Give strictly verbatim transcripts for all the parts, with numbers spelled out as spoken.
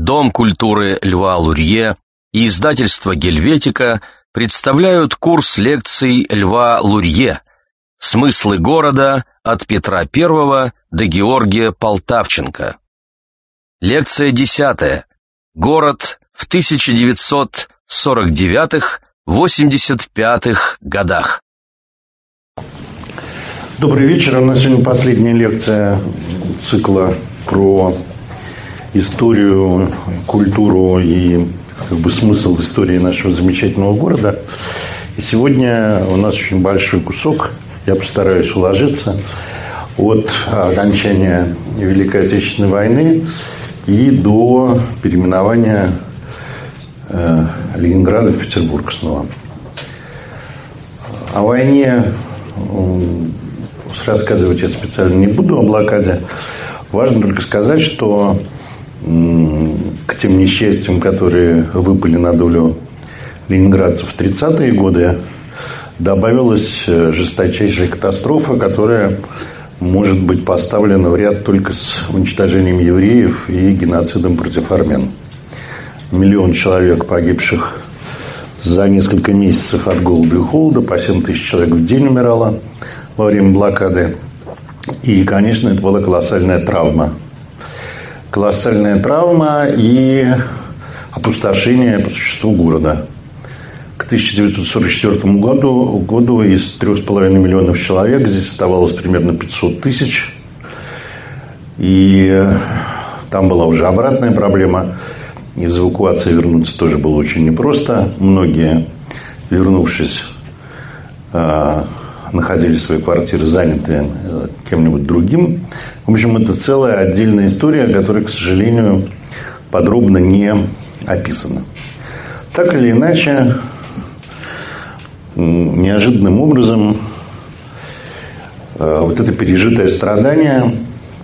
Дом культуры Льва Лурье и издательство «Гельветика» представляют курс лекций Льва Лурье «Смыслы города от Петра Первого до Георгия Полтавченко». Лекция десятая. Город в тысяча девятьсот сорок девятых — восемьдесят пятых годах. Добрый вечер. У нас сегодня последняя лекция цикла про историю, культуру и как бы смысл истории нашего замечательного города. И сегодня у нас очень большой кусок, я постараюсь уложиться, от окончания Великой Отечественной войны и до переименования э, Ленинграда в Петербург снова. О войне э, рассказывать я специально не буду, о блокаде. Важно только сказать, что к тем несчастьям, которые выпали на долю ленинградцев в тридцатые годы, добавилась жесточайшая катастрофа, которая может быть поставлена в ряд только с уничтожением евреев и геноцидом против армян. Миллион человек, погибших за несколько месяцев от голода и холода, по семь тысяч человек в день умирало во время блокады. И, конечно, это была колоссальная травма. Колоссальная травма и опустошение по существу города. К тысяча девятьсот сорок четвёртому году, году из трех с половиной миллионов человек здесь оставалось примерно пятьсот тысяч. И там была уже обратная проблема. Из эвакуации вернуться тоже было очень непросто. Многие, вернувшись, находили свои квартиры заняты кем-нибудь другим. В общем, это целая отдельная история, которая, к сожалению, подробно не описана. Так или иначе, неожиданным образом вот это пережитое страдание,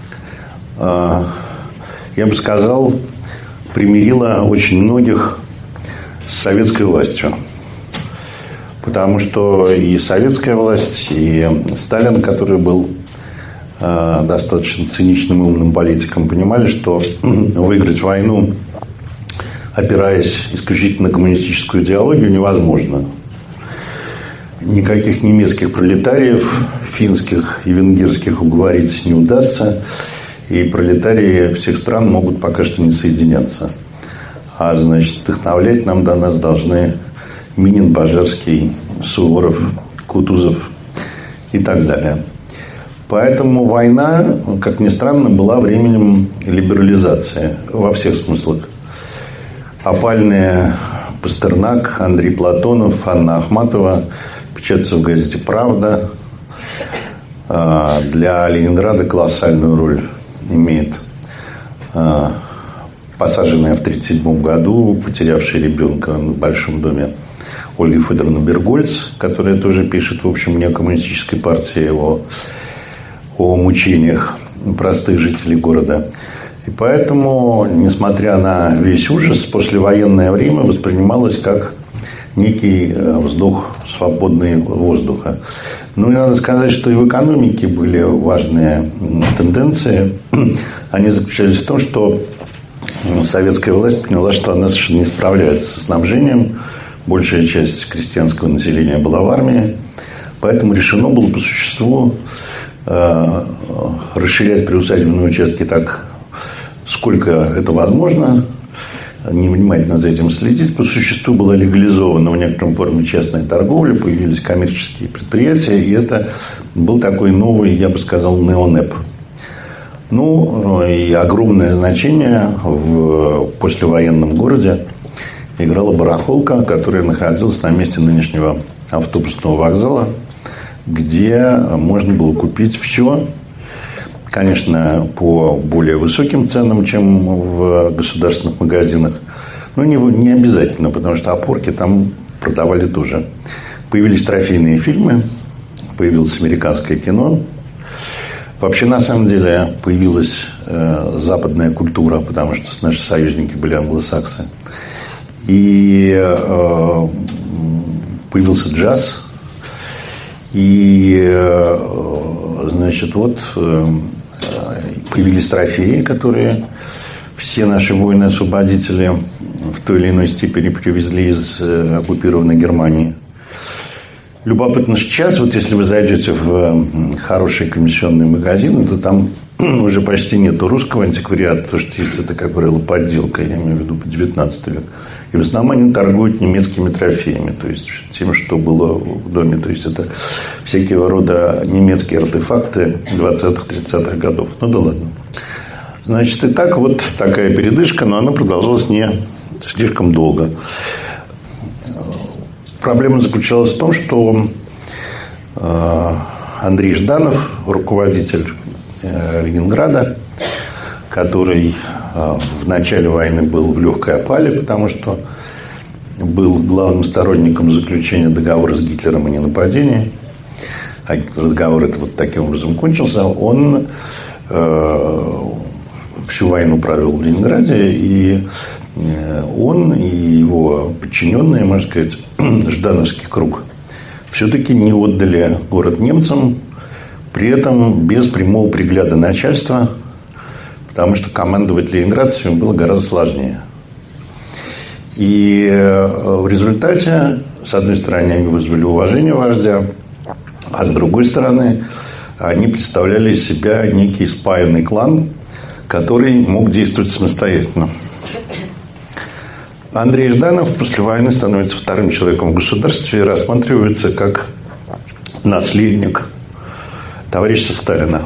я бы сказал, примирило очень многих с советской властью. Потому что и советская власть, и Сталин, который был э, достаточно циничным и умным политиком, понимали, что выиграть войну, опираясь исключительно на коммунистическую идеологию, невозможно. Никаких немецких пролетариев, финских и венгерских уговорить не удастся. И пролетарии всех стран могут пока что не соединяться. А значит, вдохновлять нам до нас должны Минин, Божерский, Суворов, Кутузов и так далее. Поэтому война, как ни странно, была временем либерализации во всех смыслах. Опальные Пастернак, Андрей Платонов, Анна Ахматова печатаются в газете «Правда». Для Ленинграда колоссальную роль имеет посаженная в тридцать седьмом году, потерявшая ребенка в Большом доме Ольга Федоровна Бергольц, которая тоже пишет, в общем, не о коммунистической партии, а о, о мучениях простых жителей города. И поэтому, несмотря на весь ужас, послевоенное время воспринималось как некий вздох свободного воздуха. Ну и надо сказать, что и в экономике были важные тенденции. Они заключались в том, что советская власть поняла, что она совершенно не справляется со снабжением. Большая часть крестьянского населения была в армии. Поэтому решено было по существу э, расширять приусадебные участки так, сколько это возможно, невнимательно за этим следить. По существу была легализована в некотором форме частная торговля, появились коммерческие предприятия, и это был такой новый, я бы сказал, неонеп. Ну, и огромное значение в послевоенном городе играла барахолка, которая находилась на месте нынешнего автобусного вокзала, где можно было купить все, конечно, по более высоким ценам, чем в государственных магазинах, но не, не обязательно, потому что опорки там продавали тоже. Появились трофейные фильмы, появилось американское кино. Вообще, на самом деле, появилась э, западная культура, потому что наши союзники были англосаксы. И э, появился джаз. И, э, значит, вот э, появились трофеи, которые все наши воины-освободители в той или иной степени привезли из оккупированной Германии. Любопытно, что сейчас, вот если вы зайдете в хорошие комиссионные магазины, то там уже почти нету русского антиквариата, потому что есть это, как правило, подделка, я имею в виду девятнадцатый век. И в основном они торгуют немецкими трофеями, то есть тем, что было в доме. То есть это всякие рода немецкие артефакты двадцатых-тридцатых годов. Ну да ладно. Значит, и так вот такая передышка, но она продолжалась не слишком долго. Проблема заключалась в том, что Андрей Жданов, руководитель Ленинграда, который в начале войны был в легкой опале, потому что был главным сторонником заключения договора с Гитлером о ненападении, а договор этот вот таким образом кончился, он всю войну провел в Ленинграде, и он и его подчиненные, можно сказать, Ждановский круг, все-таки не отдали город немцам, при этом без прямого пригляда начальства, потому что командовать ленинградцами было гораздо сложнее. И в результате, с одной стороны, они вызвали уважение вождя, а с другой стороны, они представляли из себя некий спаянный клан, который мог действовать самостоятельно. Андрей Жданов после войны становится вторым человеком в государстве и рассматривается как наследник товарища Сталина.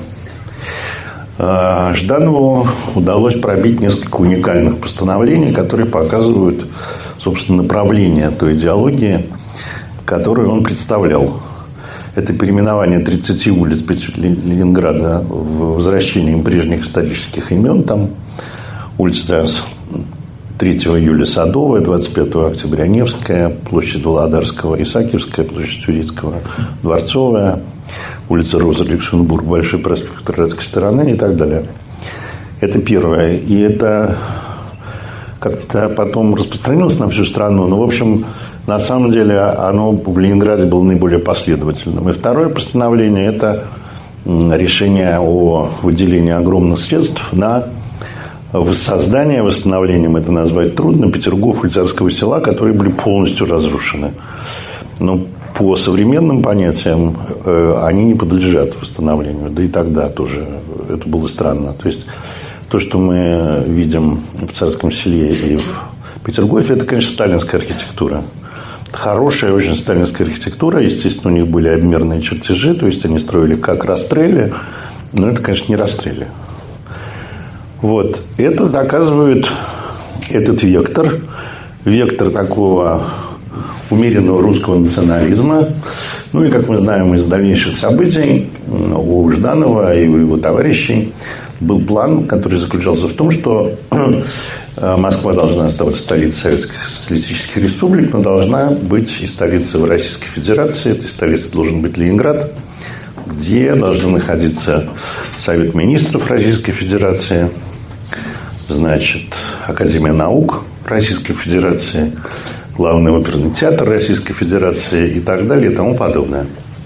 Жданову удалось пробить несколько уникальных постановлений, которые показывают, собственно, направление той идеологии, которую он представлял. Это переименование тридцати улиц Ленинграда в возвращении им прежних исторических имен. Там улица третьего июля Садовая, двадцать пятого октября Невская, площадь Володарского, Исаакиевская, площадь Турецкого, Дворцовая, улица Роза Люксембург, Большой проспект Турецкой стороны и так далее. Это первое. И это как-то потом распространилось на всю страну. Но, в общем, на самом деле оно в Ленинграде было наиболее последовательным. И второе постановление – это решение о выделении огромных средств на воссоздание, восстановлением это назвать трудно, Петергоф и Царского села, которые были полностью разрушены. Но по современным понятиям они не подлежат восстановлению. Да и тогда тоже это было странно. То есть то, что мы видим в Царском селе и в Петергофе, это, конечно, сталинская архитектура. Хорошая очень сталинская архитектура. Естественно, у них были обмерные чертежи, то есть они строили как расстрели, но это, конечно, не расстрели. Вот. Это доказывает этот вектор, вектор такого умеренного русского национализма. Ну и, как мы знаем из дальнейших событий, у Жданова и у его товарищей был план, который заключался в том, что Москва должна оставаться столицей Советских Социалистических Республик, но должна быть и столицей Российской Федерации. Этой столицей должен быть Ленинград, где должны находиться Совет Министров Российской Федерации, значит, Академия наук Российской Федерации, Главный оперный театр Российской Федерации и так далее и тому подобное.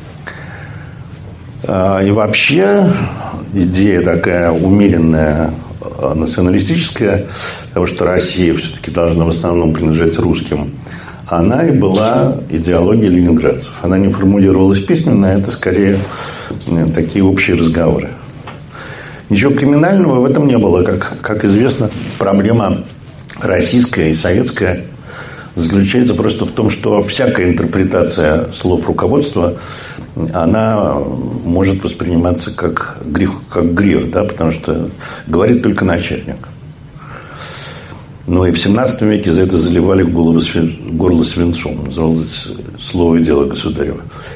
И вообще идея такая умеренная, националистическая, потому что Россия все-таки должна в основном принадлежать русским, она и была идеологией ленинградцев. Она не формулировалась письменно, это скорее такие общие разговоры. Ничего криминального в этом не было. Как, как известно, проблема российская и советская заключается просто в том, что всякая интерпретация слов руководства, она может восприниматься как грех, как грех, да, потому что говорит только начальник. Но и в семнадцатом веке за это заливали горло свинцом. Называлось «Слово и дело государева».